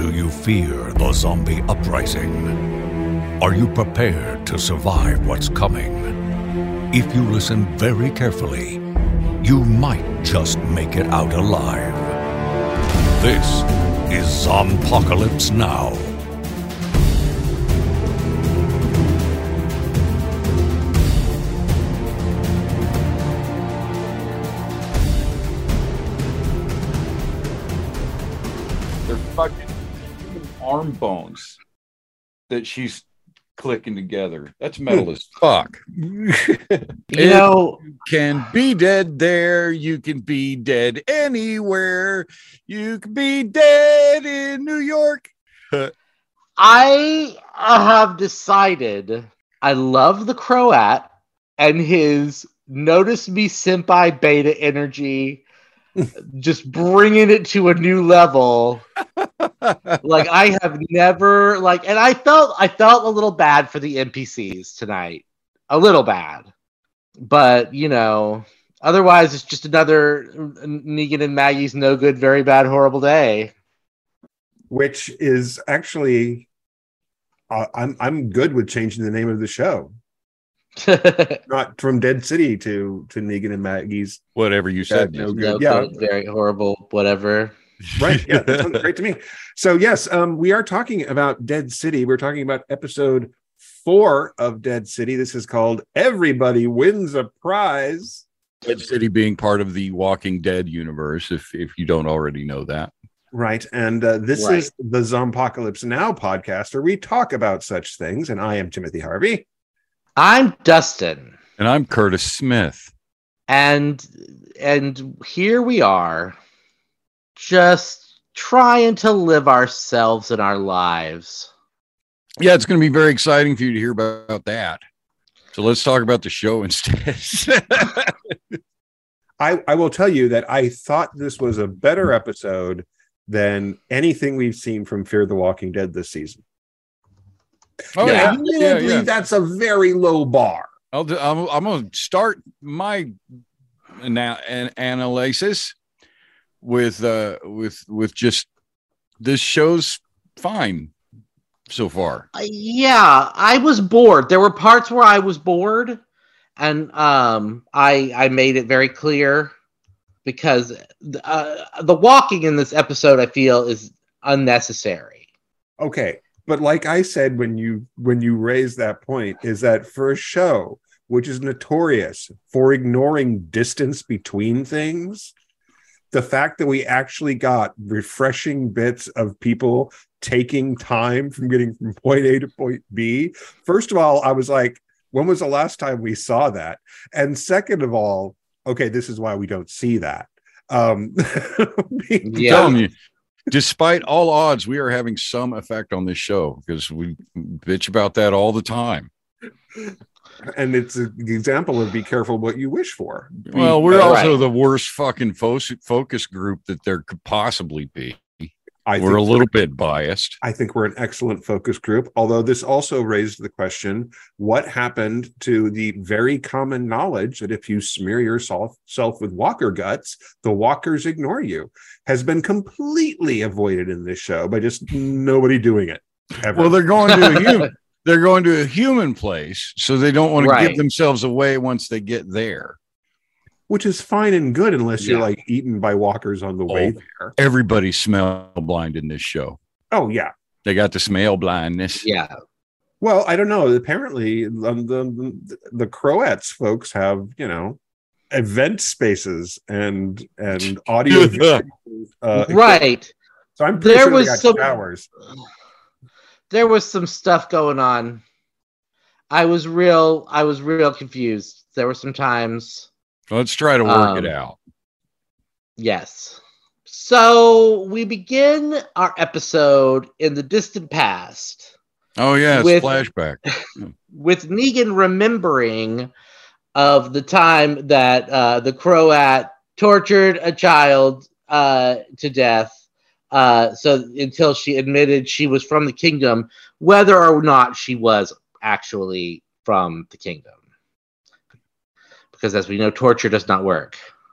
Do you fear the zombie uprising? Are you prepared to survive what's coming? If you listen very carefully, you might just make it out alive. This is Zompocalypse Now! They're fucking arm bones that she's clicking together. That's metal as fuck. You can be dead there. You can be dead anywhere. You can be dead in New York. I have decided I love the Croat and his notice me senpai beta energy, just bringing it to a new level. Like I have never and I felt a little bad for the NPCs tonight, a little bad, but otherwise it's just another Negan and Maggie's no good, very bad, horrible day. Which is actually, I'm good with changing the name of the show, not from Dead City to Negan and Maggie's. Whatever you said, no good, yeah, very horrible, whatever. Right, yeah, that sounds great to me. So yes, we are talking about Dead City. We're talking about episode 4 of Dead City. This is called Everybody Wins a Prize. Dead City being part of the Walking Dead universe, if you don't already know that. Right, and this is the Zompocalypse Now podcast, where we talk about such things, and I am Timothy Harvey. I'm Dustin. And I'm Curtis Smith. And here we are, just trying to live ourselves and our lives. Yeah, it's going to be very exciting for you to hear about that. So let's talk about the show instead. I will tell you that I thought this was a better episode than anything we've seen from Fear the Walking Dead this season. Oh, yeah. That's a very low bar. I'm going to start my analysis with just this show's fine so far. Yeah, I was bored. There were parts where I was bored, and I made it very clear because the walking in this episode, I feel, is unnecessary. Okay, but like I said when you raised that point, is that for a show which is notorious for ignoring distance between things, the fact that we actually got refreshing bits of people taking time from getting from point A to point B. First of all, I was like, when was the last time we saw that? And second of all, okay, this is why we don't see that. I'm telling you, despite all odds, we are having some effect on this show because we bitch about that all the time. And it's an example of be careful what you wish for. Well, we're also the worst fucking focus group that there could possibly be. We're a little bit biased. I think we're an excellent focus group, although this also raised the question, what happened to the very common knowledge that if you smear yourself with walker guts, the walkers ignore you, has been completely avoided in this show by just nobody doing it ever. Well, they're going to a human place, so they don't want to give themselves away once they get there. Which is fine and good unless you're like eaten by walkers on the way there. Everybody's smell blind in this show. Oh, yeah. They got the smell blindness. Yeah. Well, I don't know. Apparently, the Croats folks have, event spaces and audio. Right. So I'm pretty sure they got showers. There was some stuff going on. I was real confused. There were some times. Let's try to work it out. Yes. So we begin our episode in the distant past. Oh, yeah, it's flashback. With Negan remembering of the time that the Croat tortured a child to death. So until she admitted she was from the kingdom, whether or not she was actually from the kingdom. Because as we know, torture does not work.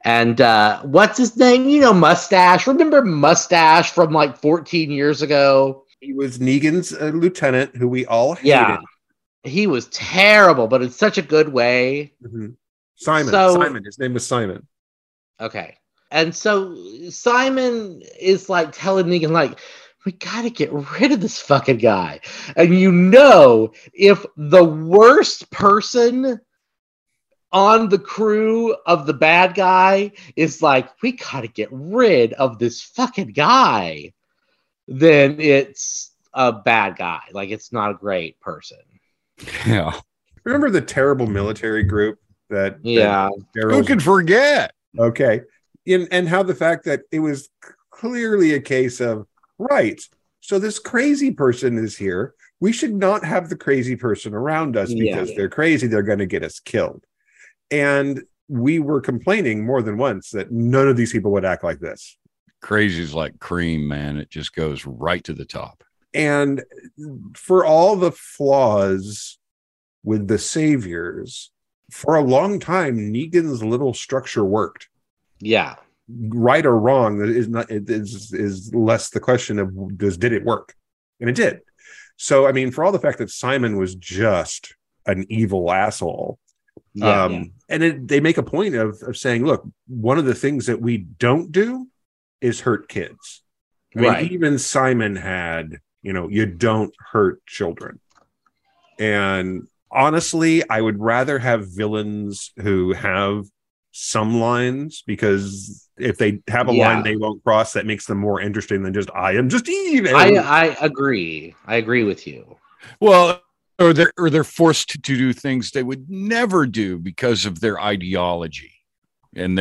And what's his name? You know, Mustache. Remember Mustache from like 14 years ago? He was Negan's lieutenant, who we all hated. Yeah, he was terrible, but in such a good way. Mm-hmm. Simon. His name was Simon. Okay. And so Simon is like telling Negan, like, we got to get rid of this fucking guy. And you know, if the worst person on the crew of the bad guy is like, we got to get rid of this fucking guy, then it's a bad guy. Like, it's not a great person. Yeah. Remember the terrible military group that who could forget? Okay. And how the fact that it was clearly a case of, right, so this crazy person is here. We should not have the crazy person around us because they're crazy. They're going to get us killed. And we were complaining more than once that none of these people would act like this. Crazy's like cream, man. It just goes right to the top. And for all the flaws with the saviors, for a long time, Negan's little structure worked. Yeah. Right or wrong is less the question of did it work? And it did. So, I mean, for all the fact that Simon was just an evil asshole, and they make a point of saying, look, one of the things that we don't do is hurt kids. I mean, even Simon had, you don't hurt children. And honestly, I would rather have villains who have some lines, because if they have a line they won't cross, that makes them more interesting than just, I am just evil. I agree. I agree with you. Well, or they're forced to do things they would never do because of their ideology. And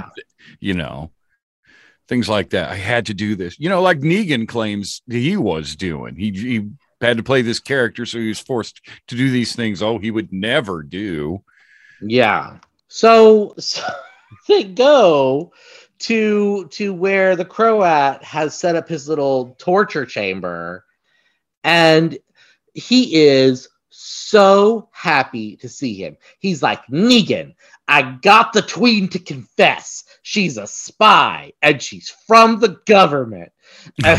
things like that. I had to do this. Like Negan claims he was doing. He had to play this character, so he was forced to do these things he would never do. Yeah. So they go to where the Croat has set up his little torture chamber, and he is so happy to see him. He's like, Negan, I got the tween to confess. She's a spy, and she's from the government. And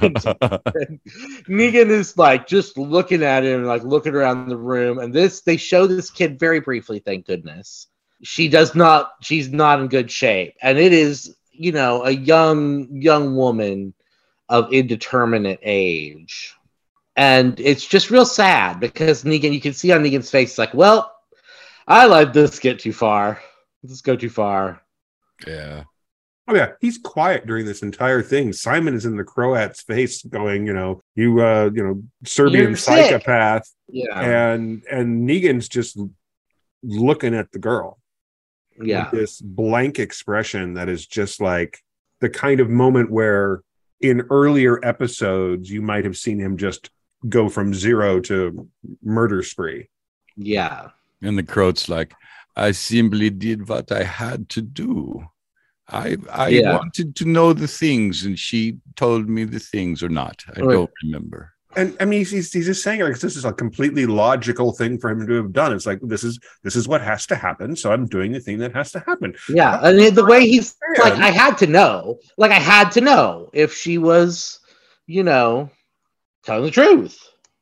Negan is like just looking at him, like looking around the room. And they show this kid very briefly, thank goodness. She's not in good shape. And it is, a young woman of indeterminate age. And it's just real sad because Negan, you can see on Negan's face, like, well, I let this get too far. Let's go too far. Yeah. Oh yeah, he's quiet during this entire thing. Simon is in the Croat's face, going, you Serbian psychopath. Yeah. And Negan's just looking at the girl. Yeah. With this blank expression that is just like the kind of moment where in earlier episodes you might have seen him just go from zero to murder spree. Yeah. And the Croat's like, I simply did what I had to do. I wanted to know the things, and she told me the things or not. I don't remember. And I mean, he's just saying, like, this is a completely logical thing for him to have done. It's like, this is what has to happen. So I'm doing the thing that has to happen. Yeah. And the way he's like, I had to know if she was, telling the truth.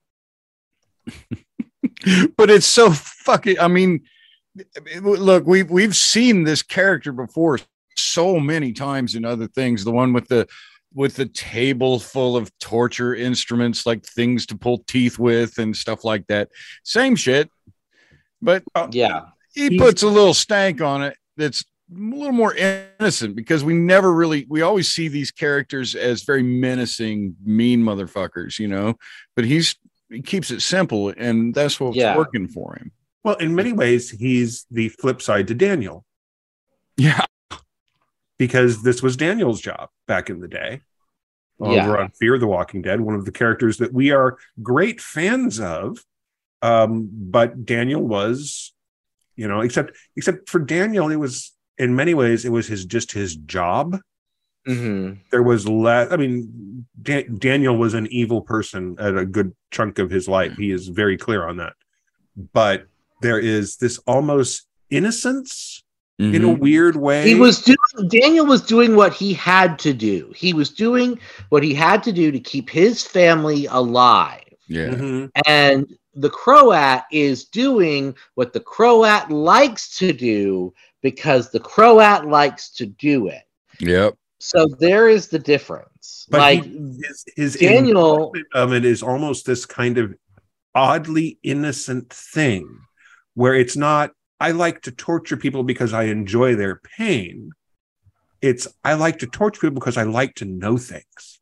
But it's so fucking, I mean, look, we've seen this character before so many times in other things. The one with the table full of torture instruments, like things to pull teeth with and stuff like that. Same shit. But he puts a little stank on it that's a little more innocent, because we always see these characters as very menacing, mean motherfuckers, but he keeps it simple, and that's what's working for him. Well, in many ways, he's the flip side to Daniel. Yeah. Because this was Daniel's job back in the day. Over on Fear the Walking Dead, one of the characters that we are great fans of. But Daniel was, except for Daniel, it was, in many ways, it was his job. Mm-hmm. There was less. I mean, Daniel was an evil person at a good chunk of his life. He is very clear on that. But there is this almost innocence in a weird way. Daniel was doing what he had to do. He was doing what he had to do to keep his family alive. Yeah. Mhm. And the Croat is doing what the Croat likes to do because the Croat likes to do it. Yep. So there is the difference. But like his Daniel enjoyment of it is almost this kind of oddly innocent thing where it's not, I like to torture people because I enjoy their pain. It's, I like to torture people because I like to know things.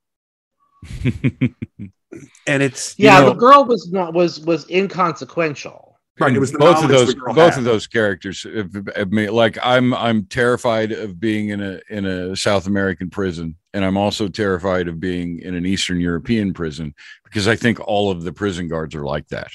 And it's, the girl was inconsequential. right. It was the both of knowledge those the girl both had. of those characters have made, like I'm terrified of being in a South American prison, and I'm also terrified of being in an Eastern European prison because I think all of the prison guards are like that.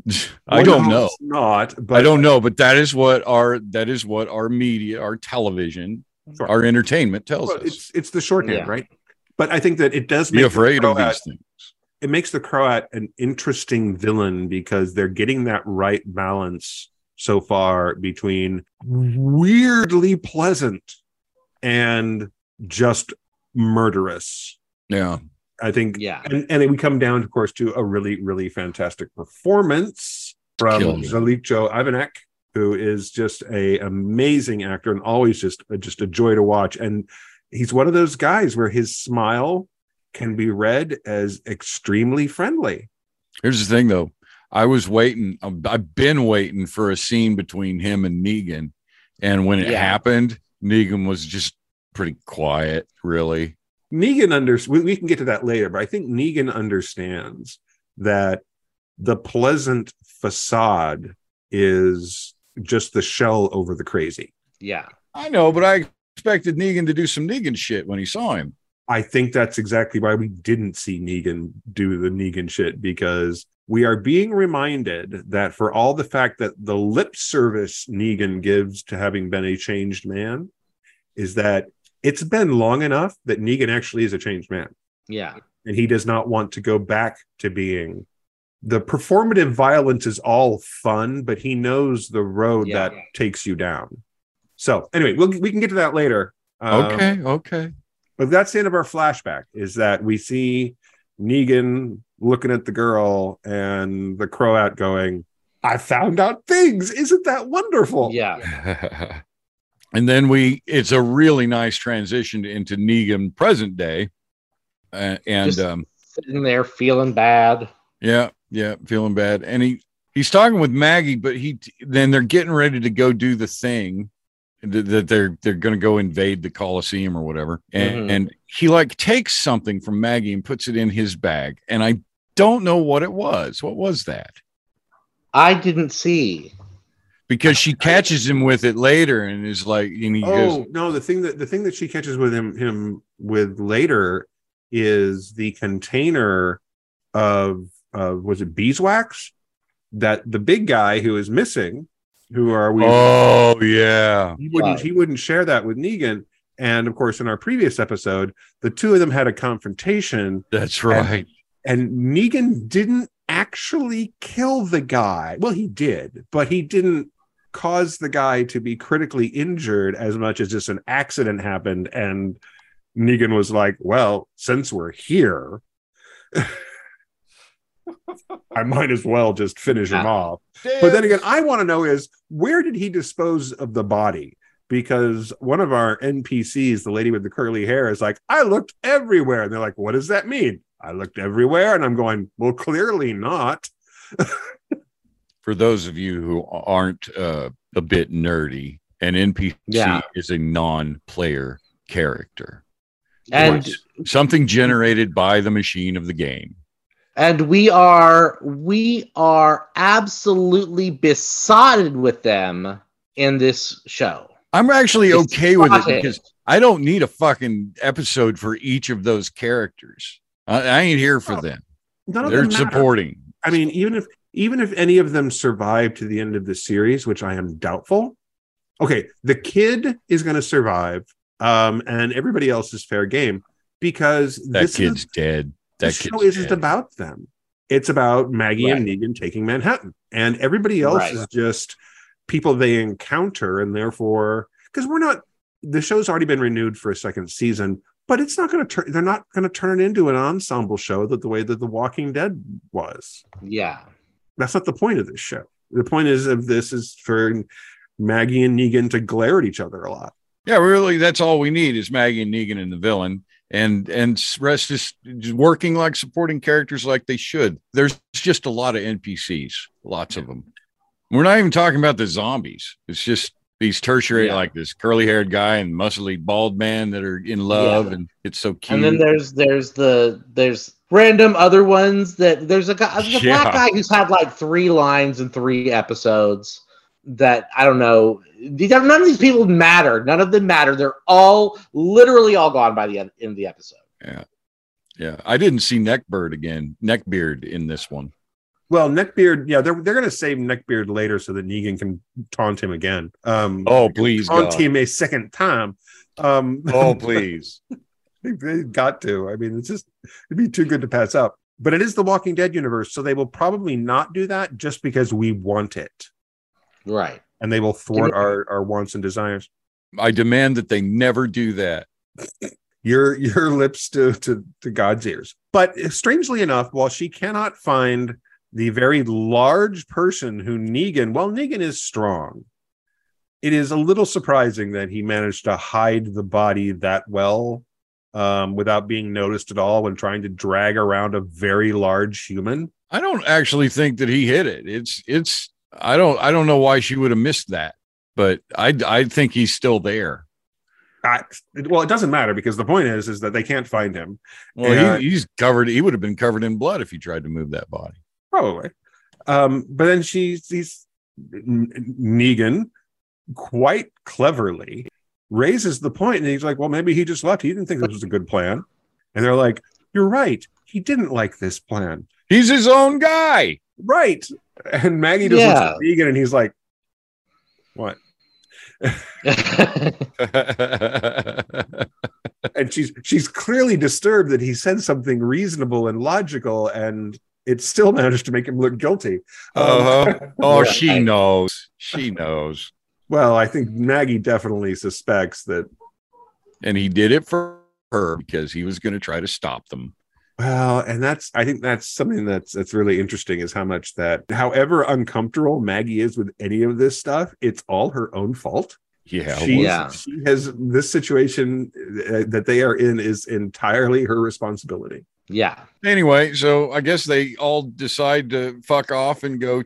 I don't know. It's not, but I don't know, but that is what our media, our television, Sure. our entertainment tells well, us. it's the shorthand, Yeah. right? But I think that it does Be make afraid the of Croat, these things. it makes the Croat an interesting villain because they're getting that right balance so far between weirdly pleasant and just murderous. Yeah. I think, Yeah. and then we come down, of course, to a really, really fantastic performance from Killed it. Zalicho Ivanek, who is just a amazing actor and always just a joy to watch. And he's one of those guys where his smile can be read as extremely friendly. Here's the thing, though. I've been waiting for a scene between him and Negan. And when it happened, Negan was just pretty quiet, really. Negan we can get to that later, but I think Negan understands that the pleasant facade is just the shell over the crazy. Yeah. I know, but I expected Negan to do some Negan shit when he saw him. I think that's exactly why we didn't see Negan do the Negan shit, because we are being reminded that for all the fact that the lip service Negan gives to having been a changed man is that it's been long enough that Negan actually is a changed man. Yeah. And he does not want to go back to being. The performative violence is all fun, but he knows the road that takes you down. So anyway, we can get to that later. Okay. But that's the end of our flashback, is that we see Negan looking at the girl and the Croat going, I found out things. Isn't that wonderful? Yeah. And then it's a really nice transition into Negan present day. And sitting there feeling bad. Yeah, feeling bad. And he's talking with Maggie, but then they're getting ready to go do the thing that they're going to go invade the Coliseum or whatever. And he like takes something from Maggie and puts it in his bag. And I don't know what it was. What was that? I didn't see. Because she catches him with it later and is like, and he goes, no, the thing that she catches with him with later is the container of was it beeswax that the big guy who is missing, who are we? Oh yeah, he wouldn't share that with Negan. And of course, in our previous episode, the two of them had a confrontation. That's right. And Negan didn't actually kill the guy. Well, he did, but he didn't cause the guy to be critically injured as much as just an accident happened. And Negan was like, well, since we're here, I might as well just finish him off. But then again, I want to know is, where did he dispose of the body? Because one of our NPCs, the lady with the curly hair, is like, I looked everywhere. And they're like, what does that mean? I looked everywhere. And I'm going, well, clearly not. For those of you who aren't a bit nerdy, an NPC is a non-player character. And something generated by the machine of the game. And we are absolutely besotted with them in this show. I'm actually okay with it because I don't need a fucking episode for each of those characters. I ain't here for them. They're supporting. I mean, even if any of them survive to the end of the series, which I am doubtful. Okay, the kid is going to survive, and everybody else is fair game because that kid's dead. The show isn't about them. It's about Maggie and Negan taking Manhattan, and everybody else is just people they encounter, and therefore, because the show's already been renewed for a second season, but it's not going to turn. They're not going to turn it into an ensemble show the way that The Walking Dead was. Yeah, that's not the point of this show. The point of this is for Maggie and Negan to glare at each other a lot. Yeah, really, that's all we need is Maggie and Negan and the villain, and rest is just working like supporting characters like they should. There's just a lot of NPCs, lots of them. We're not even talking about the zombies. It's just these tertiary, like this curly-haired guy and muscly bald man that are in love, and it's so cute. And then there's random other ones that there's a black guy who's had like 3 lines in 3 episodes. That I don't know. None of these people matter. None of them matter. They're all literally all gone by the end of the episode. Yeah. I didn't see Neckbeard in this one. Well, Neckbeard, they're going to save Neckbeard later so that Negan can taunt him again. Please, taunt him a second time. Please. They got to. I mean, it'd be too good to pass up. But it is the Walking Dead universe, so they will probably not do that just because we want it. Right. And they will thwart our wants and desires. I demand that they never do that. Your lips to God's ears. But strangely enough, while she cannot find the very large person who Negan is strong, it is a little surprising that he managed to hide the body that well without being noticed at all when trying to drag around a very large human. I don't actually think that he hit it. It's I don't know why she would have missed that, but I think he's still there. Well, it doesn't matter because the point is that they can't find him. Well, he's covered. He would have been covered in blood if he tried to move that body. Probably. But then Negan quite cleverly raises the point, and he's like, well, maybe he just left. He didn't think this was a good plan. And they're like, you're right. He didn't like this plan. He's his own guy. Right. And Maggie just looks at Negan and he's like, what? And she's clearly disturbed that he said something reasonable and logical, and it still managed to make him look guilty. She knows. She knows. Well, I think Maggie definitely suspects that. And he did it for her because he was going to try to stop them. Well, and I think that's something that's really interesting is how much that, however uncomfortable Maggie is with any of this stuff, it's all her own fault. Yeah. She has this situation that they are in is entirely her responsibility. Yeah. Anyway, so I guess they all decide to fuck off and go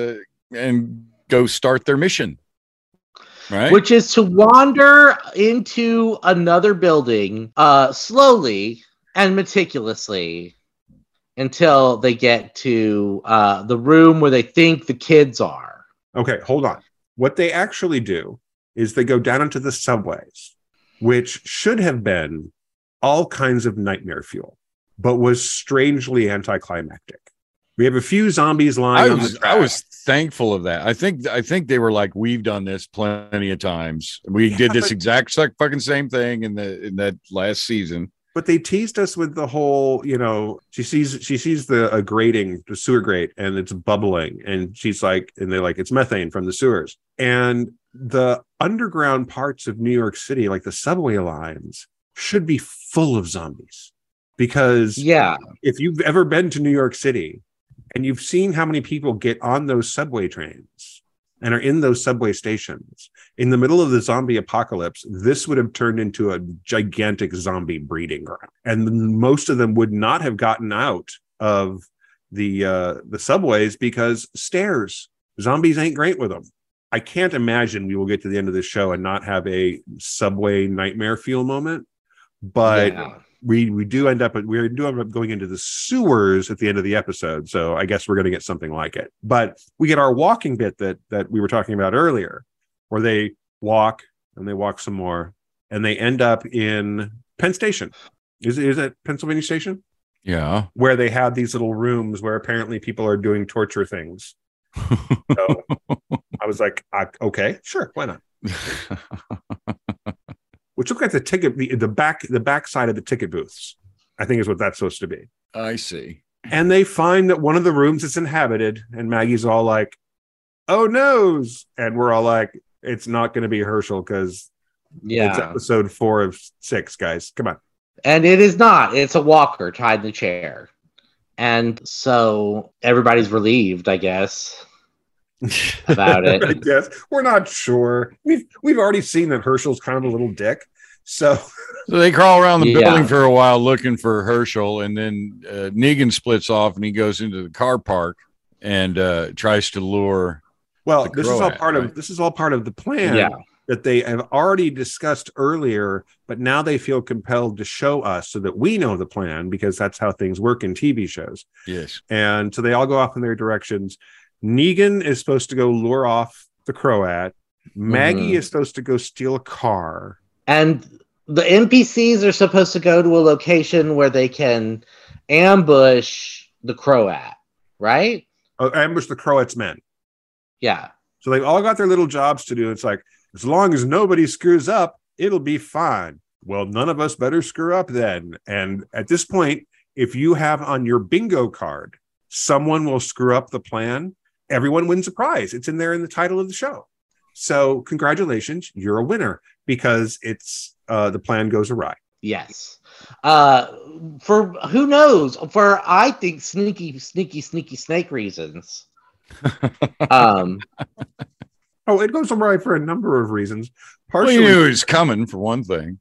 start their mission. Right. Which is to wander into another building slowly and meticulously until they get to the room where they think the kids are. Okay, hold on. What they actually do is they go down into the subways, which should have been all kinds of nightmare fuel, but was strangely anticlimactic. We have a few zombies lying on the track. I was thankful of that. I think they were like, we've done this plenty of times. We did this exact fucking same thing in that last season. But they teased us with the whole, she sees the grating, the sewer grate, and it's bubbling, and she's like, and they're like, it's methane from the sewers. And the underground parts of New York City, like the subway lines, should be full of zombies. Because if you've ever been to New York City and you've seen how many people get on those subway trains and are in those subway stations, in the middle of the zombie apocalypse, this would have turned into a gigantic zombie breeding ground. And most of them would not have gotten out of the subways because stairs. Zombies ain't great with them. I can't imagine we will get to the end of this show and not have a subway nightmare fuel moment. But we do end up going into the sewers at the end of the episode. So I guess we're going to get something like it. But we get our walking bit that we were talking about earlier, where they walk and they walk some more and they end up in Penn Station. Is it Pennsylvania Station? Yeah. Where they have these little rooms where apparently people are doing torture things. So I was like, okay, sure, why not? Which look like the ticket, the back side of the ticket booths, I think is what that's supposed to be. I see. And they find that one of the rooms is inhabited, and Maggie's all like, "Oh noes," and we're all like, "It's not going to be Herschel because Yeah. It's episode 4 of 6, guys. Come on. And it is not. It's a walker tied in the chair. And so everybody's relieved, I guess, about it. I guess we're not sure. We've already seen that Herschel's kind of a little dick. So they crawl around the Yeah. building for a while looking for Herschel, and then Negan splits off and he goes into the car park and tries to lure. well, The this is all Croat, part of right? this is all part of the plan Yeah. that they have already discussed earlier, but now they feel compelled to show us so that we know the plan, because that's how things work in TV shows. Yes. And so they all go off in their directions. Negan is supposed to go lure off the Croat. Maggie Mhm. is supposed to go steal a car. And the NPCs are supposed to go to a location where they can ambush the Croat, right? Ambush the Croat's men. Yeah. So they've all got their little jobs to do. It's like, as long as nobody screws up, it'll be fine. Well, none of us better screw up then. And at this point, if you have on your bingo card, someone will screw up the plan, everyone wins a prize. It's in there in the title of the show. So congratulations, you're a winner, because it's the plan goes awry. Yes. For who knows? For I think sneaky snake reasons. Oh, it goes awry for a number of reasons. Well, Partially, you knew he was coming for one thing.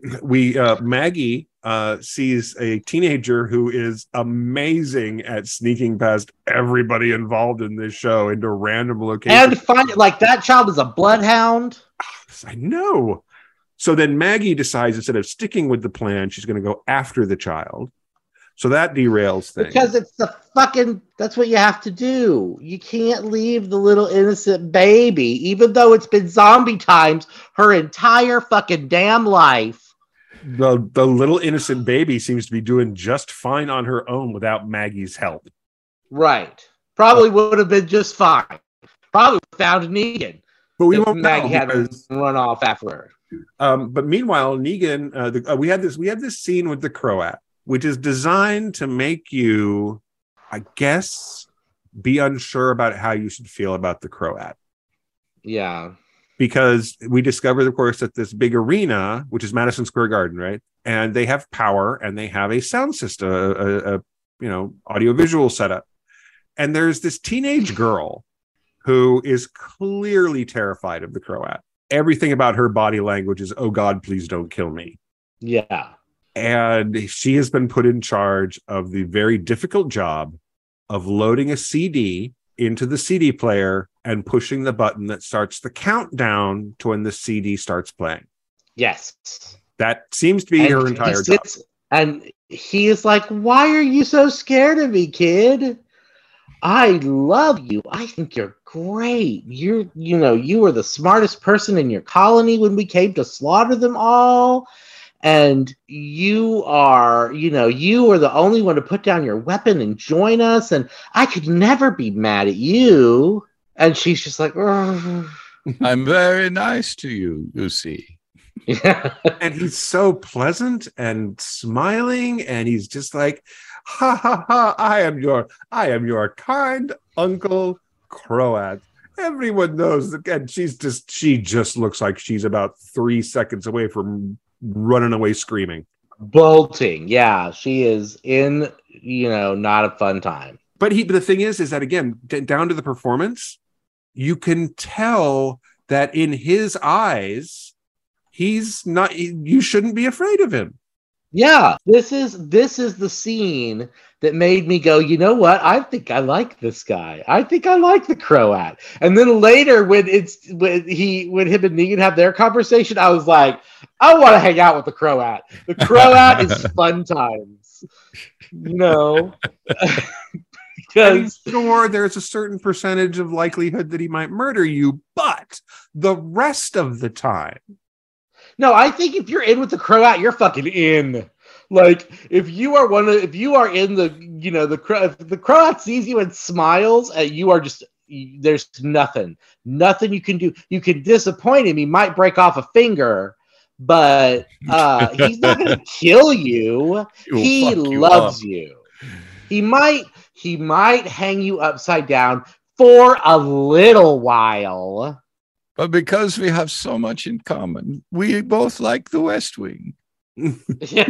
Maggie sees a teenager who is amazing at sneaking past everybody involved in this show into random locations. And find like that child is a bloodhound. I know. So then Maggie decides, instead of sticking with the plan, she's going to go after the child. So that derails things. Because it's the fucking, that's what you have to do. You can't leave the little innocent baby, even though it's been zombie times her entire fucking damn life. The little innocent baby seems to be doing just fine on her own without Maggie's help. Right. Probably would have been just fine. Probably found Negan. But we if won't Maggie know hadn't because, run off after her. but meanwhile, Negan, we had this scene with the Croat, which is designed to make you, I guess, be unsure about how you should feel about the Croat. Yeah. Because we discovered, of course, that this big arena, which is Madison Square Garden, right? And they have power and they have a sound system, a audiovisual setup. And there's this teenage girl who is clearly terrified of the Croat. Everything about her body language is, "Oh God, please don't kill me." Yeah. And she has been put in charge of the very difficult job of loading a CD into the CD player and pushing the button that starts the countdown to when the CD starts playing. Yes. That seems to be And her he entire job. sits- And he is like, "Why are you so scared of me, kid? I love you. I think you're great. You were the smartest person in your colony when we came to slaughter them all. And you are the only one to put down your weapon and join us. And I could never be mad at you." And she's just like, "Ugh." I'm very nice to you, Lucy. Yeah. And he's so pleasant and smiling, and he's just like, "Ha ha ha, I am your kind uncle Croat. Everyone knows that." And she just looks like she's about 3 seconds away from running away screaming. Bolting. Yeah, she is in, not a fun time. But the thing is that, again, down to the performance, you can tell that in his eyes, he's not. You shouldn't be afraid of him. Yeah, this is the scene that made me go, "You know what? I think I like this guy. I think I like the Croat." And then later, when him and Negan have their conversation, I was like, "I want to hang out with the Croat. The Croat is fun times." And Because sure, there's a certain percentage of likelihood that he might murder you, but the rest of the time, no, I think if you're in with the Croat, you're fucking in. Like, if you are in if the Croat sees you and smiles, you are just, there's nothing you can do. You can disappoint him. He might break off a finger, but he's not going to kill you. He fuck you loves up. you. He might hang you upside down for a little while, But because we have so much in common, we both like the West Wing. Yeah.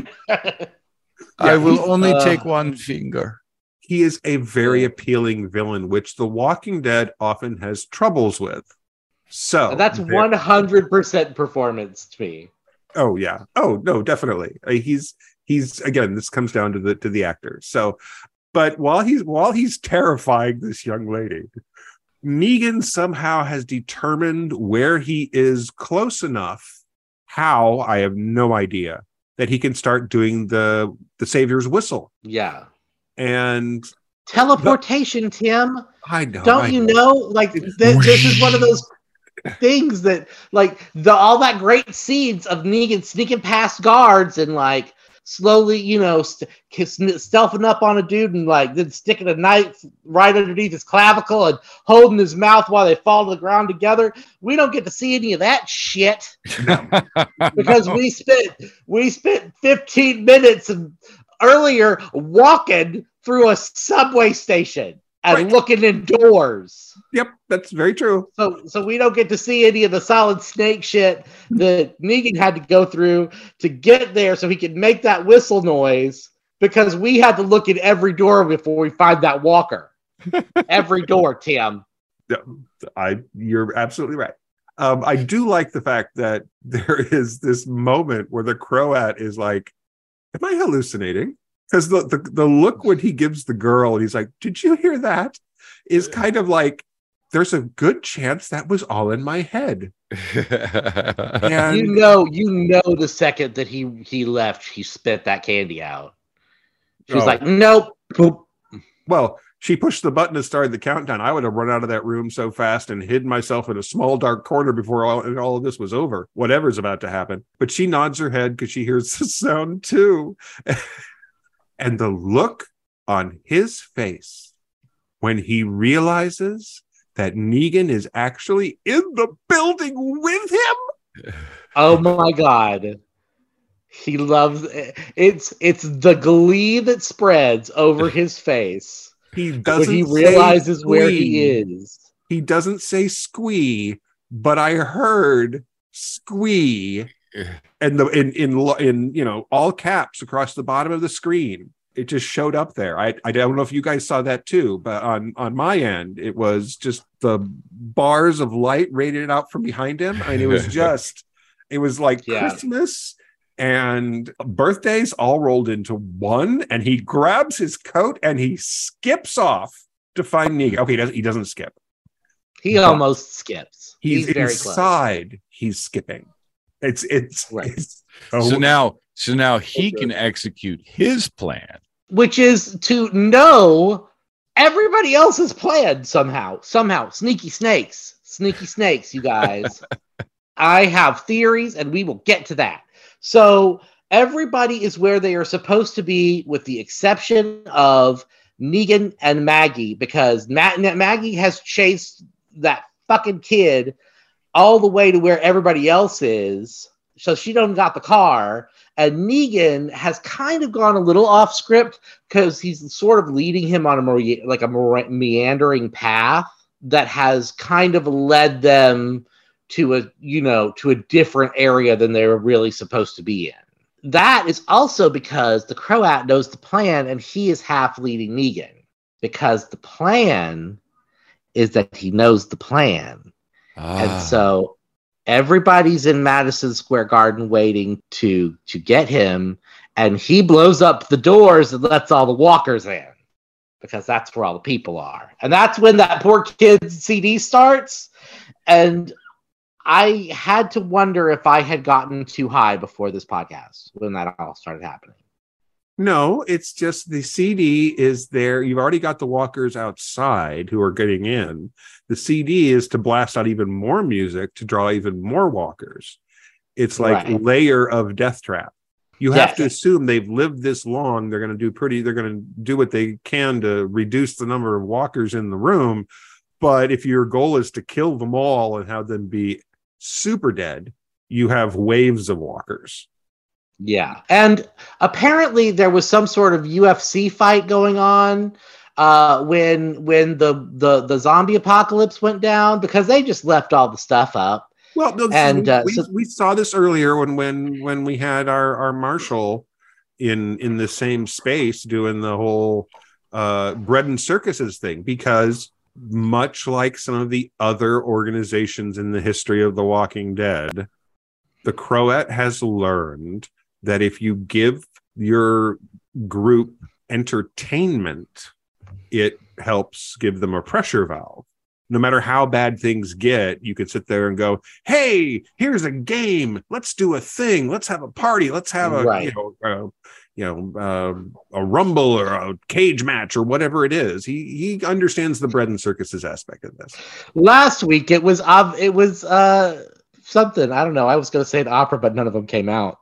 I will only take one finger. He is a very appealing villain, which The Walking Dead often has troubles with. So that's 100% performance to me. Oh yeah. Oh no, definitely. He's again. This comes down to the actor. So, but while he's terrifying this young lady, Negan somehow has determined where he is close enough. How, I have no idea, that he can start doing the Savior's whistle. Yeah. And teleportation, Tim. I know. Don't you know? Like this is one of those things that, like, all that great scenes of Negan sneaking past guards and like slowly, stealthing up on a dude and like then sticking a knife right underneath his clavicle and holding his mouth while they fall to the ground together. We don't get to see any of that shit because we spent 15 minutes earlier walking through a subway station and looking indoors. Yep, that's very true. So we don't get to see any of the Solid Snake shit that Negan had to go through to get there so he could make that whistle noise, because we had to look at every door before we find that walker. Every door, Tim. You're absolutely right. I do like the fact that there is this moment where the Croat is like, am I hallucinating? Because the look when he gives the girl and he's like, did you hear that? Is kind of like, there's a good chance that was all in my head. And you know the second that he left, he spit that candy out. She was like, nope. Boop. Well, she pushed the button and started the countdown. I would have run out of that room so fast and hidden myself in a small dark corner before all of this was over. Whatever's about to happen. But she nods her head because she hears the sound too. And the look on his face when he realizes that Negan is actually in the building with him. Oh my God. He loves it. It's the glee that spreads over his face. He doesn't when he realizes where he is. He doesn't say squee, but I heard squee and in all caps across the bottom of the screen. It just showed up there. I don't know if you guys saw that too, but on my end, it was just the bars of light radiated out from behind him. And it was like Christmas and birthdays all rolled into one. And he grabs his coat and he skips off to find Negan. Okay, he doesn't skip. He almost skips. He's very inside. Close. He's skipping. It's right. So now he can execute his plan, which is to know everybody else's plan somehow. Sneaky snakes, you guys. I have theories, and we will get to that. So everybody is where they are supposed to be, with the exception of Negan and Maggie, because Maggie has chased that fucking kid all the way to where everybody else is. So she don't got the car. And Negan has kind of gone a little off script because he's sort of leading him on a meandering path that has kind of led them to a different area than they were really supposed to be in. That is also because the Croat knows the plan, and he is half leading Negan, because the plan is that he knows the plan. And so everybody's in Madison Square Garden waiting to get him, and he blows up the doors and lets all the walkers in, because that's where all the people are. And that's when that poor kid's CD starts. And I had to wonder if I had gotten too high before this podcast when that all started happening. No, it's just the CD is there. You've already got the walkers outside who are getting in. The CD is to blast out even more music to draw even more walkers. It's like a layer of death trap. You have to assume they've lived this long. They're going to do what they can to reduce the number of walkers in the room. But if your goal is to kill them all and have them be super dead, you have waves of walkers. Yeah. And apparently there was some sort of UFC fight going on. when the zombie apocalypse went down, because they just left all the stuff up. Well, no, And we saw this earlier when we had our Marshall in the same space doing the whole bread and circuses thing, because much like some of the other organizations in the history of The Walking Dead, the Croat has learned that if you give your group entertainment, it helps give them a pressure valve. No matter how bad things get, you could sit there and go, "Hey, here's a game. Let's do a thing. Let's have a party. Let's have a a rumble or a cage match or whatever it is." He understands the bread and circuses aspect of this. Last week it was something, I don't know. I was going to say an opera, but none of them came out.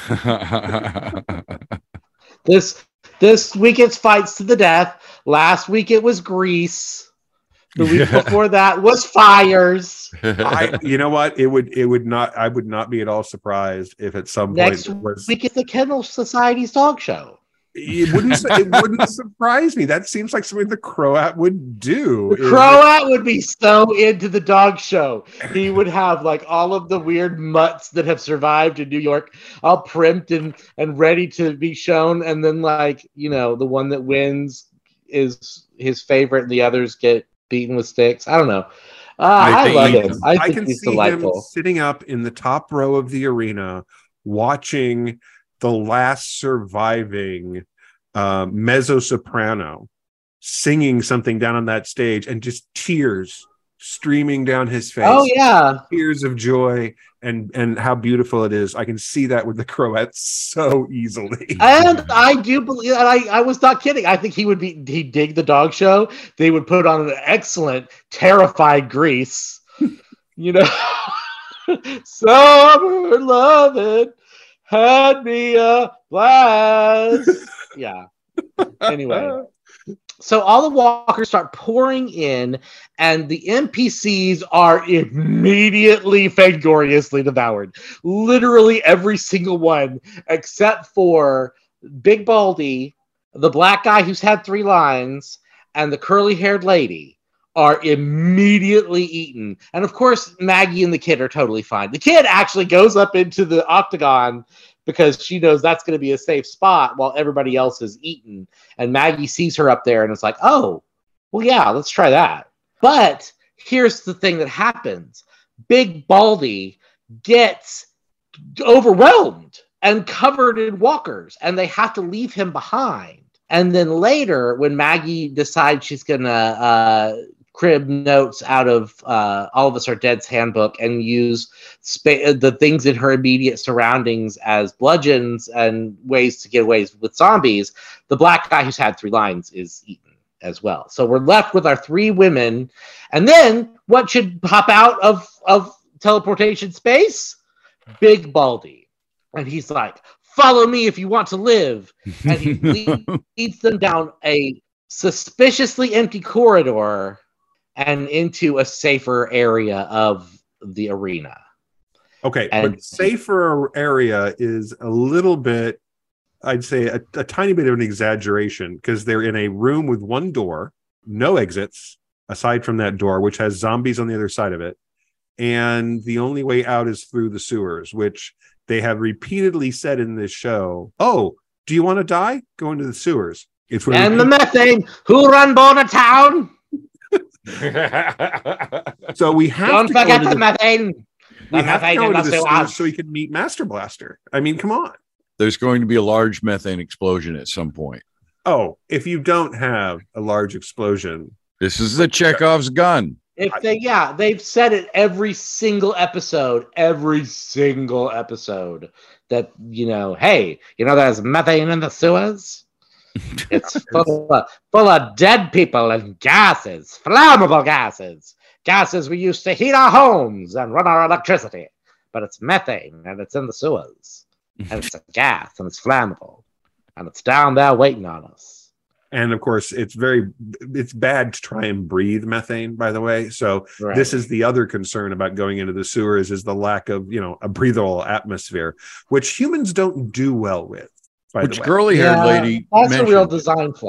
This week it's Fights to the Death. Last week it was Grease. The week before that was Fires. You know what? I would not be at all surprised if at some Next point week it's the Kennel Society's dog show. It wouldn't surprise me. That seems like something the Croat would do. The Croat would be so into the dog show. He would have like all of the weird mutts that have survived in New York all primped and ready to be shown. And then the one that wins is his favorite and the others get beaten with sticks. I don't know. I love him. I think can he's see delightful. him sitting up in the top row of the arena watching the last surviving mezzo-soprano singing something down on that stage, and just tears streaming down his face. Oh yeah, tears of joy and how beautiful it is. I can see that with the Croats so easily. And I do believe, and I was not kidding. I think he'd dig the dog show. They would put on an excellent terrified Grease. Summer loving had me a blast. Yeah. Anyway. So all the walkers start pouring in, and the NPCs are immediately fangoriously devoured. Literally every single one, except for Big Baldy, the black guy who's had 3 lines, and the curly-haired lady, are immediately eaten. And of course, Maggie and the kid are totally fine. The kid actually goes up into the octagon because she knows that's going to be a safe spot while everybody else is eaten. And Maggie sees her up there and it's like, oh, well, yeah, let's try that. But here's the thing that happens. Big Baldy gets overwhelmed and covered in walkers, and they have to leave him behind. And then later, when Maggie decides she's going to crib notes out of All of Us Are Dead's handbook and use the things in her immediate surroundings as bludgeons and ways to get away with zombies, the black guy who's had 3 lines is eaten as well. So we're left with our 3 women. And then what should pop out of teleportation space? Big Baldy. And he's like, follow me if you want to live. And he leads them down a suspiciously empty corridor and into a safer area of the arena. Okay, but safer area is a little bit, I'd say a tiny bit of an exaggeration, because they're in a room with 1 door, no exits aside from that door, which has zombies on the other side of it. And the only way out is through the sewers, which they have repeatedly said in this show, oh, do you want to die? Go into the sewers. It's where and the methane. Who run Bona Town? So we have Don't to forget the methane. We have to go into the sewers so we can meet Master Blaster. I mean, come on. There's going to be a large methane explosion at some point. Oh, if you don't have a large explosion. This is the Chekhov's gun. They've said it every single episode that, hey, there's methane in the sewers. It's full of dead people and gases, flammable gases we use to heat our homes and run our electricity. But it's methane, and it's in the sewers, and it's a gas, and it's flammable, and it's down there waiting on us. And of course, it's bad to try and breathe methane, by the way. So This is the other concern about going into the sewers, is the lack of, a breathable atmosphere, which humans don't do well with. Which curly-haired lady that's a real design flaw.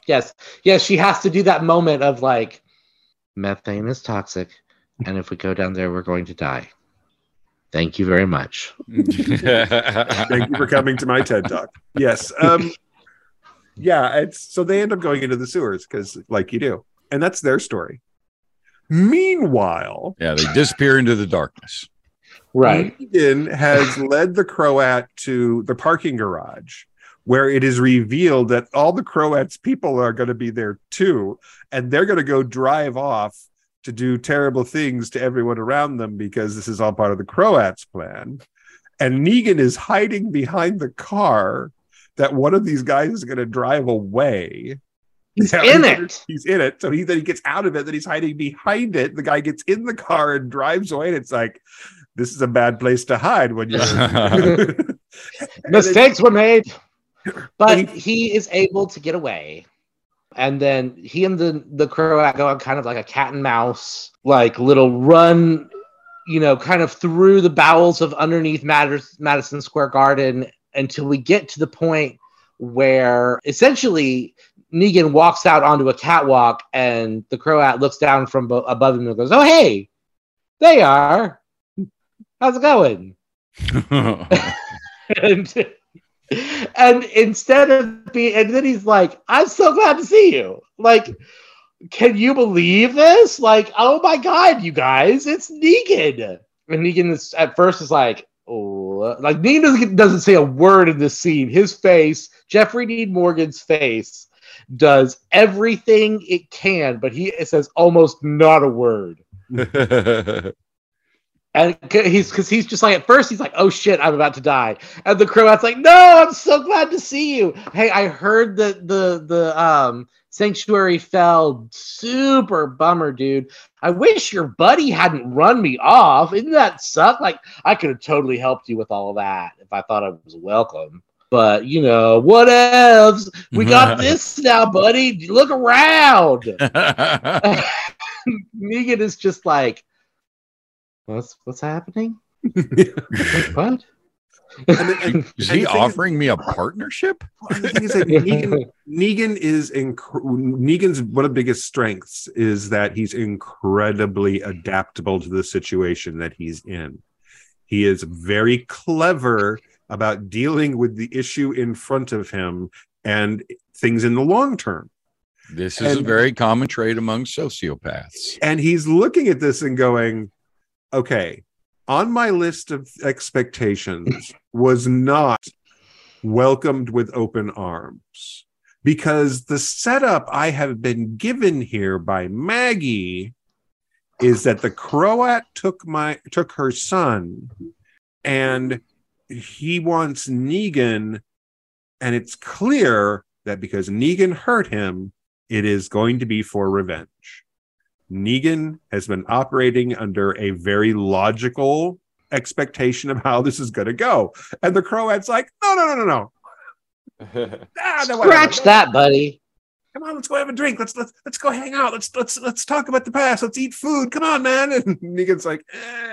Yes. Yes, she has to do that moment of like, methane is toxic, and if we go down there, we're going to die. Thank you very much. Thank you for coming to my TED Talk. Yes. Yeah, so they end up going into the sewers because, like you do, and that's their story. Meanwhile, yeah, they disappear into the darkness. Right. Negan has led the Croat to the parking garage, where it is revealed that all the Croats people are going to be there too, and they're going to go drive off to do terrible things to everyone around them because this is all part of the Croats' plan. And Negan is hiding behind the car that one of these guys is going to drive away. He's in it. He's in it. So then he gets out of it, then he's hiding behind it. The guy gets in the car and drives away. And it's like, this is a bad place to hide when you're mistakes were made. But he is able to get away. And then he and the Croat go on kind of like a cat and mouse, like little run, kind of through the bowels of underneath Madison Square Garden until we get to the point where essentially Negan walks out onto a catwalk and the Croat looks down from above him and goes, "Oh, hey, they are. How's it going?" And instead of being, and then he's like, "I'm so glad to see you. Like, can you believe this? Like, oh my God, you guys, it's Negan." And Negan is, at first is like, oh, like Negan doesn't say a word in this scene. His face, Jeffrey Dean Morgan's face, does everything it can, but it says almost not a word. And he's just like, at first he's like, "Oh shit, I'm about to die," and the Croat's like, "No, I'm so glad to see you. Hey, I heard that the sanctuary fell. Super bummer, dude. I wish your buddy hadn't run me off. Isn't that suck? Like, I could have totally helped you with all of that if I thought I was welcome. But what else? We got this now, buddy. Look around." Negan is just like, What's happening? What? Is he offering me a partnership? The thing is that Negan's one of the biggest strengths is that he's incredibly adaptable to the situation that he's in. He is very clever about dealing with the issue in front of him and things in the long term. This is a very common trait among sociopaths. And he's looking at this and going, okay, on my list of expectations was not welcomed with open arms, because the setup I have been given here by Maggie is that the Croat took her son, and he wants Negan, and it's clear that because Negan hurt him, it is going to be for revenge. Negan has been operating under a very logical expectation of how this is going to go. And the Croat's like, no. Scratch that, buddy. Come on, let's go have a drink. Let's go hang out. Let's talk about the past. Let's eat food. Come on, man. And Negan's like,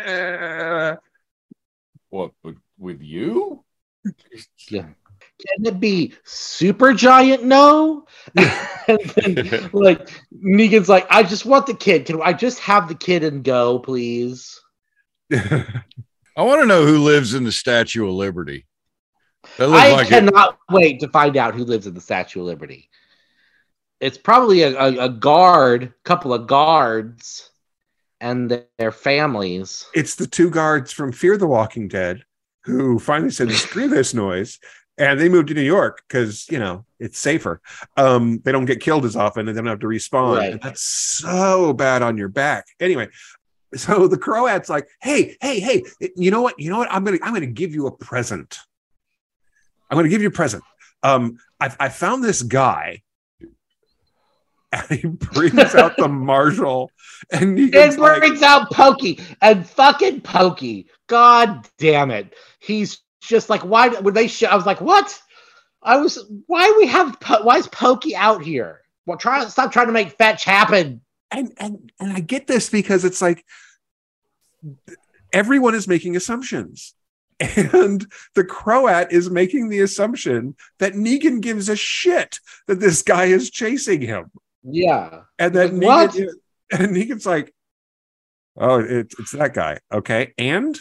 What, with you? Yeah. Can it be super giant? No. And then, like, Negan's like, "I just want the kid. Can I just have the kid and go, please?" I want to know who lives in the Statue of Liberty. I cannot wait to find out who lives in the Statue of Liberty. It's probably a couple of guards, and their families. It's the two guards from Fear the Walking Dead who finally said, "Screw this noise." And they moved to New York because, it's safer. They don't get killed as often and they don't have to respawn. Right. And that's so bad on your back. Anyway, so the Croat's like, hey, you know what? I'm gonna give you a present. I'm gonna give you a present. I found this guy. And he brings out the marshal, and he brings out Pokey, and fucking Pokey. God damn it! He's just like, why would they show? I was like, what? Why is Pokey out here? Well, stop trying to make fetch happen. And I get this because it's like everyone is making assumptions. And the Croat is making the assumption that Negan gives a shit that this guy is chasing him. Yeah. And that Like, Negan's like, oh, it's that guy. Okay. And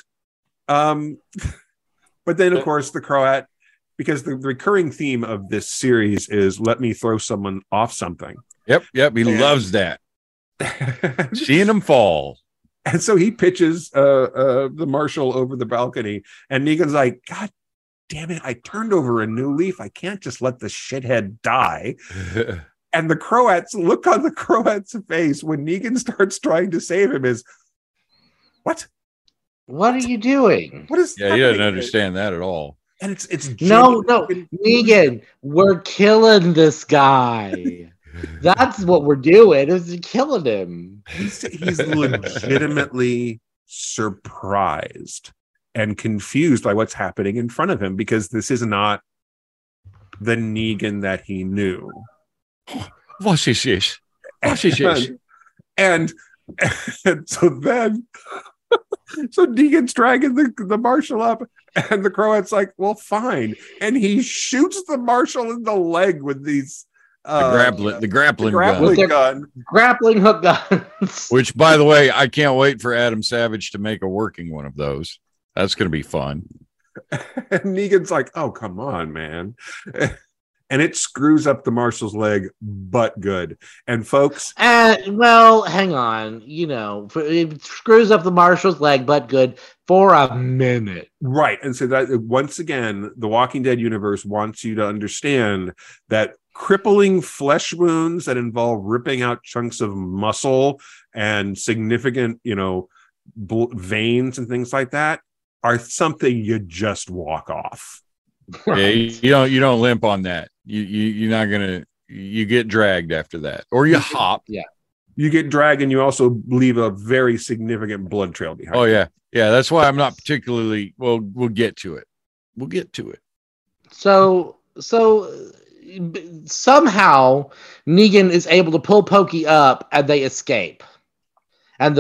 but then of course the Croat, because the recurring theme of this series is let me throw someone off something. Yep. He loves that. Seeing him fall. And so he pitches the marshal over the balcony, and Negan's like, God damn it, I turned over a new leaf. I can't just let the shithead die. And the Croat's look on the Croat's face when Negan starts trying to save him is, what? What are you doing? What is Yeah, he happening? doesn't understand that at all. And it's No, Negan, we're killing this guy. That's what we're doing, is killing him. He's legitimately surprised and confused by what's happening in front of him, because this is not the Negan that he knew. What is this? What is this? And so then so Negan's dragging the marshal up, and the Croat's like, well, fine. And he shoots the marshal in the leg with these The grappling gun. Grappling hook guns. Which, by the way, I can't wait for Adam Savage to make a working one of those. That's going to be fun. And Negan's like, oh, come on, man. And it screws up the marshal's leg, but good. And folks, well, hang on. It screws up the marshal's leg, but good for a minute. right. And so that once again, the Walking Dead universe wants you to understand that crippling flesh wounds that involve ripping out chunks of muscle and significant, veins and things like that are something you just walk off. Right. Yeah, you don't limp on that. You're not gonna. You get dragged after that, or you hop. Yeah, you get dragged, and you also leave a very significant blood trail behind. Oh yeah. That's why I'm not particularly. Well, we'll get to it. So somehow Negan is able to pull Pokey up, and they escape, and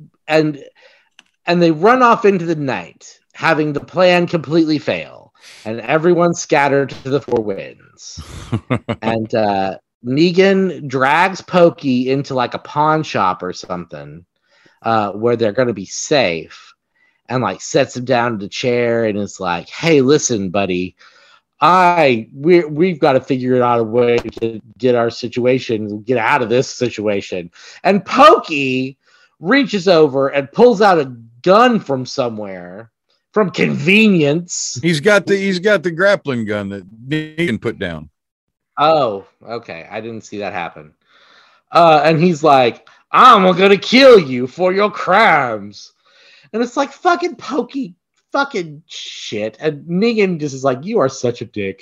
they run off into the night, having the plan completely fail. And everyone's scattered to the four winds. And Negan drags Pokey into like a pawn shop or something, where they're going to be safe, and like sets him down in the chair and is like, "Hey, listen, buddy, we've got to figure out a way to get our situation, get out of this situation." And Pokey reaches over and pulls out a gun from somewhere. From convenience. He's got the grappling gun that Negan put down. Oh, okay. I didn't see that happen. And he's like, I'm gonna kill you for your crimes. And it's like fucking Pokey fucking shit. And Negan just is like, you are such a dick.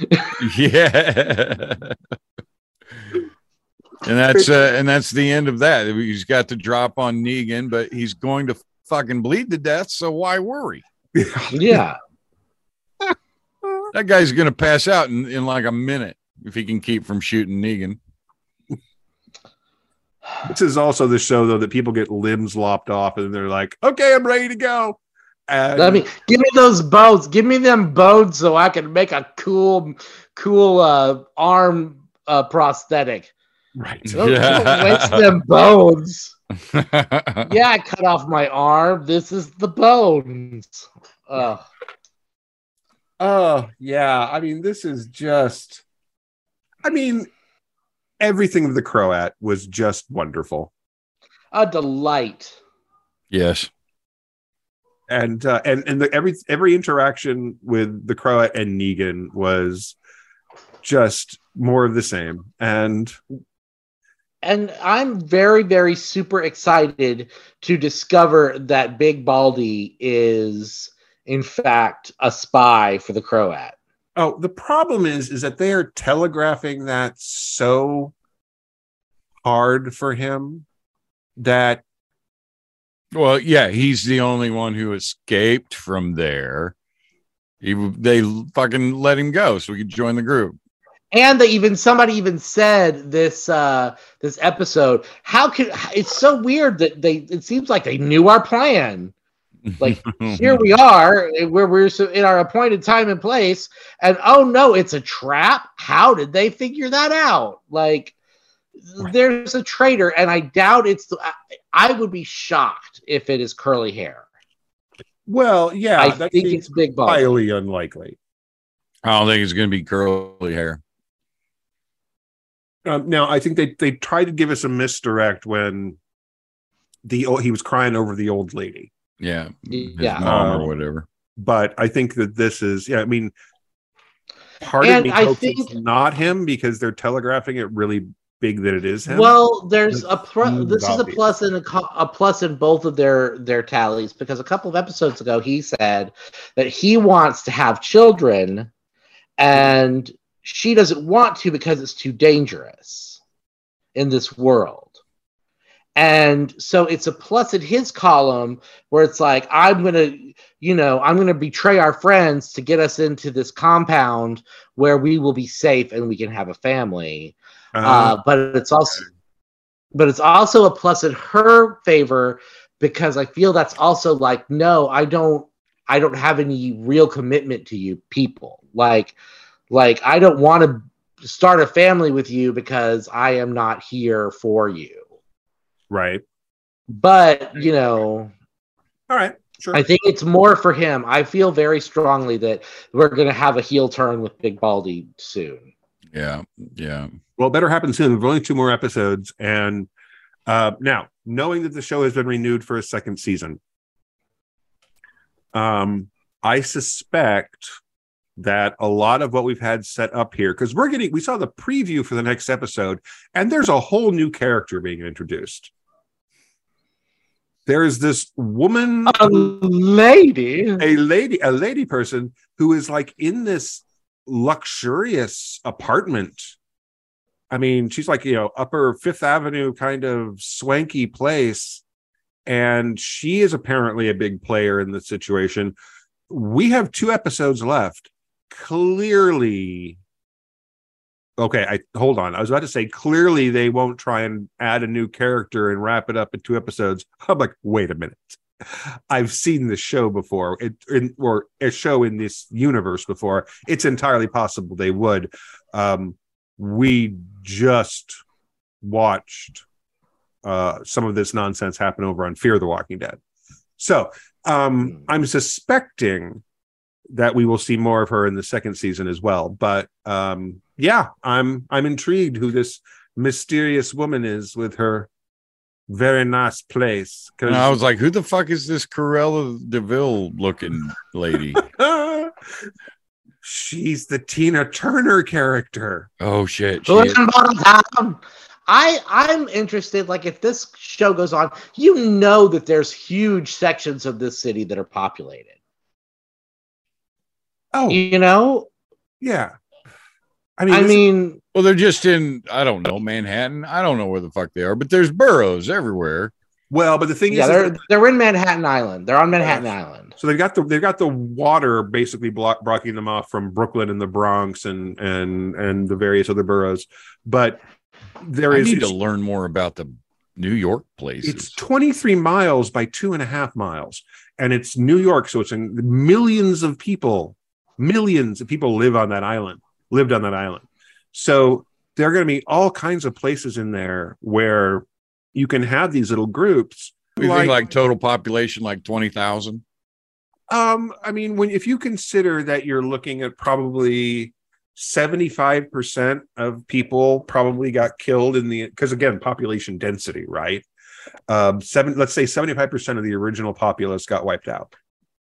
Yeah. And that's the end of that. He's got to drop on Negan, but he's going to fucking bleed to death, so why worry? Yeah. That guy's gonna pass out in like a minute if he can keep from shooting Negan. This is also the show though that people get limbs lopped off and they're like, okay, I'm ready to go. And give me those bones. Give me them bones so I can make a cool arm prosthetic. right. Don't waste them bones. Yeah, I cut off my arm. This is the bones. Oh, yeah. I mean, this is just, everything of the Croat was just wonderful. A delight. Yes. And every interaction with the Croat and Negan was just more of the same. And I'm very, very super excited to discover that Big Baldy is, in fact, a spy for the Croat. Oh, the problem is that they are telegraphing that so hard for him that. Well, yeah, he's the only one who escaped from there. They fucking let him go so he could join the group. And somebody even said this episode, it's so weird that it seems like they knew our plan. Like, here we are, where we're in our appointed time and place, and oh no, it's a trap. How did they figure that out? Like, there's a traitor, and I doubt I would be shocked if it is curly hair. Well, yeah, I think it's Big Baldy. Highly unlikely. I don't think it's going to be curly hair. Now, I think they tried to give us a misdirect when he was crying over the old lady. Yeah, his Yeah. mom or whatever. But I think that this is, I mean, part of And me I hopes think- it's not him because they're telegraphing it really big that it is him. Well, there's a Seems this is a obvious. plus and a plus in both of their tallies, because a couple of episodes ago he said that he wants to have children and she doesn't want to because it's too dangerous in this world. And so it's a plus in his column where it's like, I'm going to betray our friends to get us into this compound where we will be safe and we can have a family. But it's also a plus in her favor because I feel that's also like, no, I don't have any real commitment to you people. Like I don't want to start a family with you because I am not here for you. right. But, All right. Sure. I think it's more for him. I feel very strongly that we're going to have a heel turn with Big Baldy soon. Yeah. Well, better happen soon. We've only 2 more episodes. And now, knowing that the show has been renewed for a second season, I suspect that a lot of what we've had set up here, because we saw the preview for the next episode, and there's a whole new character being introduced. There's this woman, A lady a lady person who is like in this luxurious apartment. I mean, she's like, upper Fifth Avenue kind of swanky place. And she is apparently a big player in the situation. We have 2 episodes left. Clearly, hold on. I was about to say, clearly they won't try and add a new character and wrap it up in 2 episodes. I'm like, wait a minute. I've seen the show before, or a show in this universe before. It's entirely possible they would. We just watched some of this nonsense happen over on Fear the Walking Dead. So I'm suspecting that we will see more of her in the second season as well. But I'm intrigued who this mysterious woman is with her very nice place. And I was like, who the fuck is this Cruella DeVille looking lady? She's the Tina Turner character. Oh shit. I'm interested, like, if this show goes on, that there's huge sections of this city that are populated. Oh, yeah. I mean, well, they're just in, I don't know, Manhattan. I don't know where the fuck they are, but there's boroughs everywhere. Well, but the thing is, they're in Manhattan Island. They're on Manhattan Island. So they've got the water basically blocking them off from Brooklyn and the Bronx and the various other boroughs. But I need to learn more about the New York places. It's 23 miles by 2.5 miles, and it's New York, so it's millions of people live on that island. Lived on that island. So there are going to be all kinds of places in there where you can have these little groups. You think like total population, like 20,000? I mean, if you consider that you're looking at probably 75% of people probably got killed because again, population density, right? Let's say 75% of the original populace got wiped out.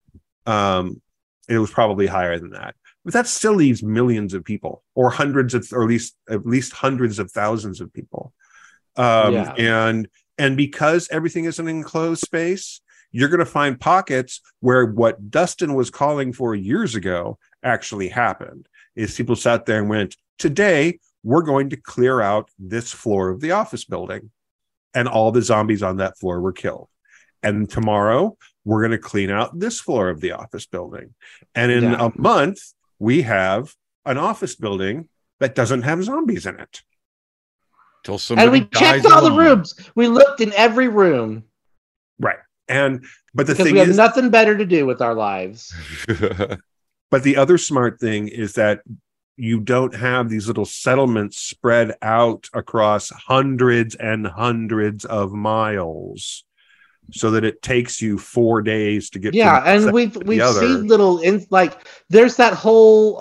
It was probably higher than that. But that still leaves millions of people, or at least hundreds of thousands of people. And because everything is an enclosed space, you're going to find pockets where what Dustin was calling for years ago actually happened. Is people sat there and went, today we're going to clear out this floor of the office building, and all the zombies on that floor were killed. And tomorrow we're going to clean out this floor of the office building. And in a month, we have an office building that doesn't have zombies in it. And we checked all the rooms. We looked in every room. Right. But the Because thing we have is, nothing better to do with our lives. but the other smart thing is that you don't have these little settlements spread out across hundreds and hundreds of miles, so that it takes you 4 days to get. Yeah, from and we've seen little like there's that whole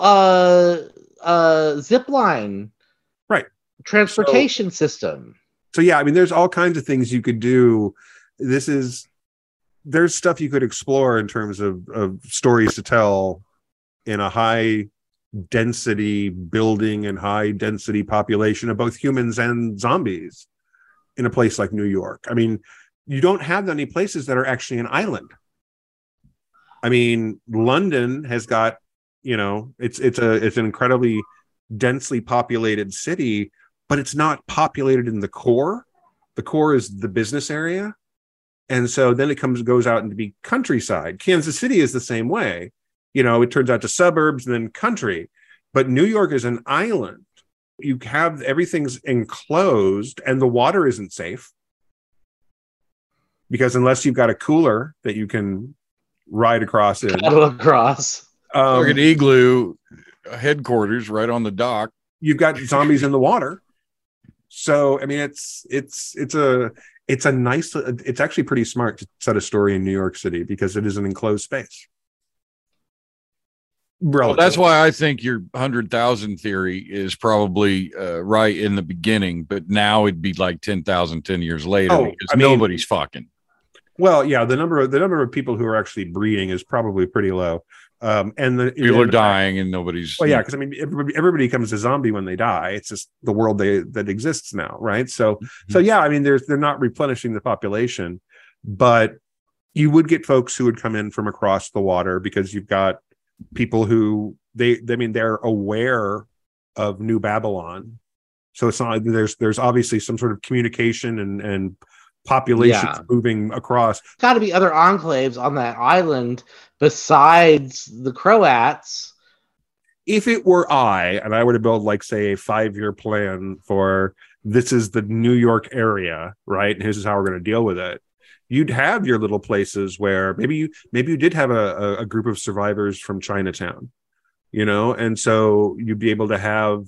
zip line, right, transportation system. So yeah, I mean, there's all kinds of things you could do. There's stuff you could explore in terms of stories to tell in a high density building and high density population of both humans and zombies in a place like New York. I mean, you don't have any places that are actually an island. I mean, London has got, it's an incredibly densely populated city, but it's not populated in the core. The core is the business area. And so then it goes out into the countryside. Kansas City is the same way. It turns out to suburbs and then country. But New York is an island. You have everything's enclosed and the water isn't safe. Because unless you've got a cooler that you can ride across in. Paddle across. Like an igloo headquarters right on the dock. You've got zombies in the water. So, I mean, it's actually pretty smart to set a story in New York City because it is an enclosed space. Well, that's why I think your 100,000 theory is probably right in the beginning, but now it'd be like 10,000 10 years later because nobody's fucking. Well, yeah, the number of people who are actually breeding is probably pretty low. And the people are dying and nobody's. Well, yeah, because I mean, everybody becomes a zombie when they die. It's just the world that exists now, right? So yeah, I mean, they're not replenishing the population, but you would get folks who would come in from across the water because you've got people who they're aware of New Babylon. So it's not there's obviously some sort of communication and populations moving across. Got to be other enclaves on that island besides the Croats. If it were and I were to build, like, say, a 5-year plan for this is the New York area, right? And this is how we're going to deal with it. You'd have your little places where maybe you did have a group of survivors from Chinatown, and so you'd be able to have,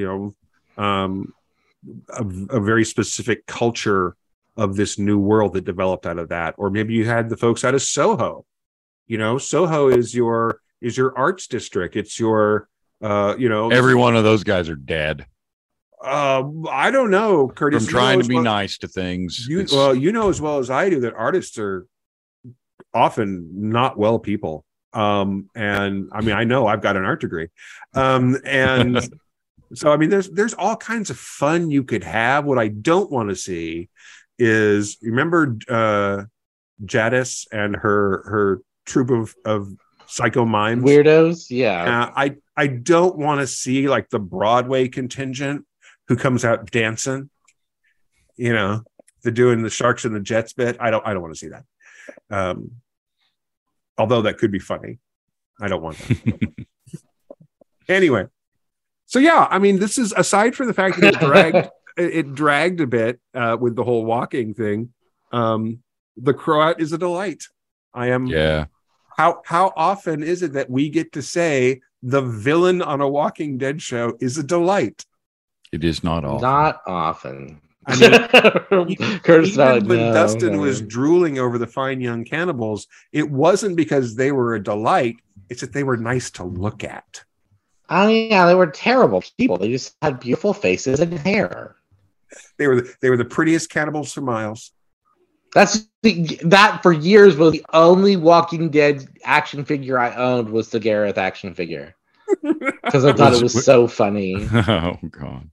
a very specific culture of this new world that developed out of that. Or maybe you had the folks out of Soho. Soho is your arts district. It's your, every one of those guys are dead. I don't know, Curtis. I'm trying to be nice to things. You know as well as I do that artists are often not well people. And I mean, I know I've got an art degree. And so, I mean, there's all kinds of fun you could have. What I don't want to see is, remember Jadis and her troupe of psycho mimes? Weirdos? Yeah. I don't want to see like the Broadway contingent who comes out dancing, they're doing the Sharks and the Jets bit. I don't want to see that. Although that could be funny. I don't want that. Anyway. So yeah, I mean, this is, aside from the fact that it dragged a bit with the whole walking thing. The Croat is a delight. Yeah. How often is it that we get to say the villain on a Walking Dead show is a delight? It is not often. Not often. I mean, Curtis even when Dustin was drooling over the fine young cannibals, it wasn't because they were a delight. It's that they were nice to look at. Oh yeah, they were terrible people. They just had beautiful faces and hair. They were the prettiest cannibals for miles. That for years was the only Walking Dead action figure I owned was the Gareth action figure because I thought it was so funny. Oh God.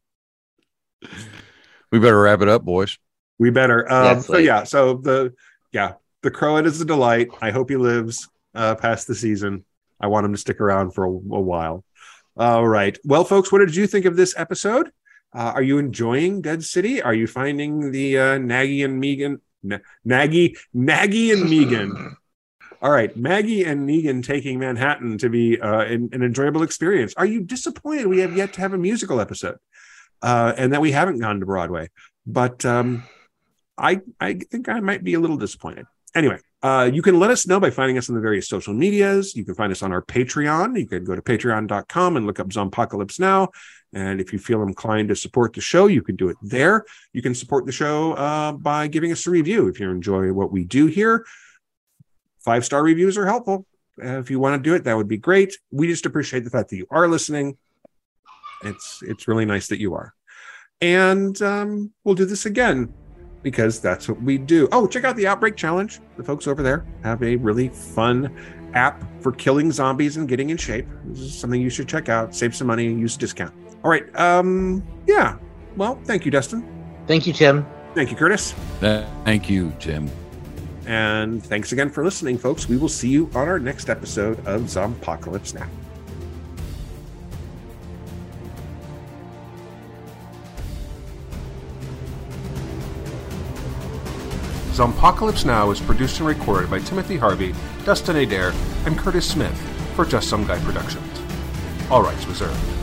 We better wrap it up, boys. We better. The Croat is a delight. I hope he lives past the season. I want him to stick around for a while. All right. Well, folks, what did you think of this episode? Are you enjoying Dead City? Are you finding the Nagy and Megan? Nagy and Megan. All right. Maggie and Negan taking Manhattan to be an enjoyable experience. Are you disappointed we have yet to have a musical episode? And that we haven't gone to Broadway, but I think I might be a little disappointed. Anyway, You can let us know by finding us on the various social medias. You can find us on our Patreon. You can go to patreon.com and look up Zompocalypse Now. And if you feel inclined to support the show, you can do it there. You can support the show by giving us a review if you enjoy what we do here. 5-star reviews are helpful. If you want to do it, that would be great. We just appreciate the fact that you are listening. It's really nice that you are. And we'll do this again because that's what we do. Oh, check out the Outbreak Challenge. The folks over there have a really fun app for killing zombies and getting in shape. This is something you should check out. Save some money and use a discount. All right. Yeah. Well, thank you, Dustin. Thank you, Tim. Thank you, Curtis. Thank you, Tim. And thanks again for listening, folks. We will see you on our next episode of Zompocalypse Now. Zompocalypse Now is produced and recorded by Timothy Harvey, Dustin Adair, and Curtis Smith for Just Some Guy Productions. All rights reserved.